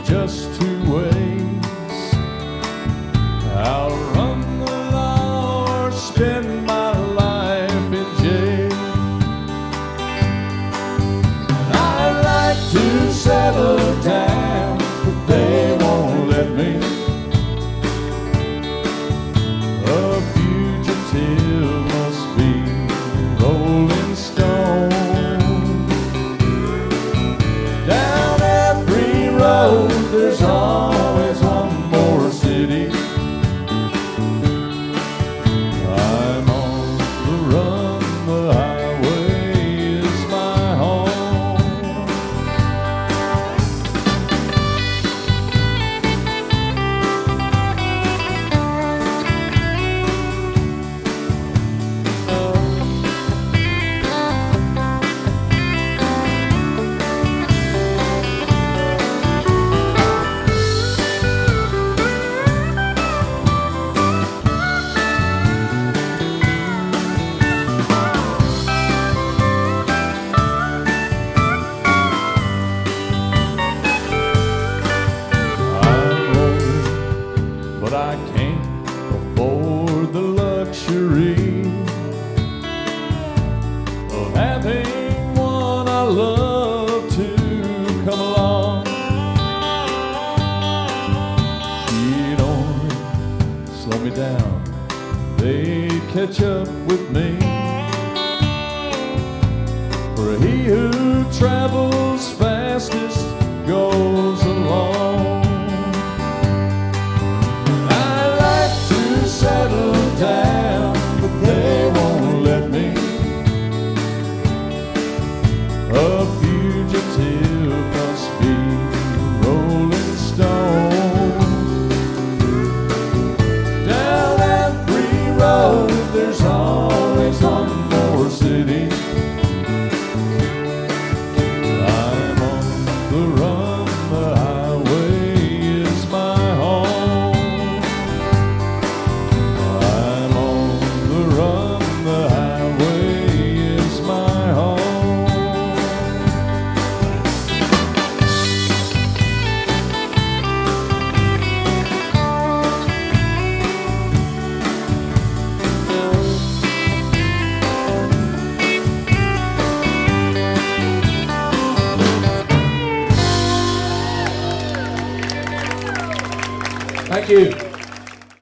just two ways. I'll run the law or spend my life in jail. And I'd like to settle down, but they won't let me. A fugitive must be rolling stone. Down every road there's always one more city. I'm on the run, the highway is my home. But I can't afford the luxury of having one I love to come along. She'd only slow me down, they'd catch up with me. For he who travels fastest goes along. Settle down, but they won't let me. A fugitive must be rolling stone. Down every road there's always one more city. I'm on the run, the highway is my home. Thank you.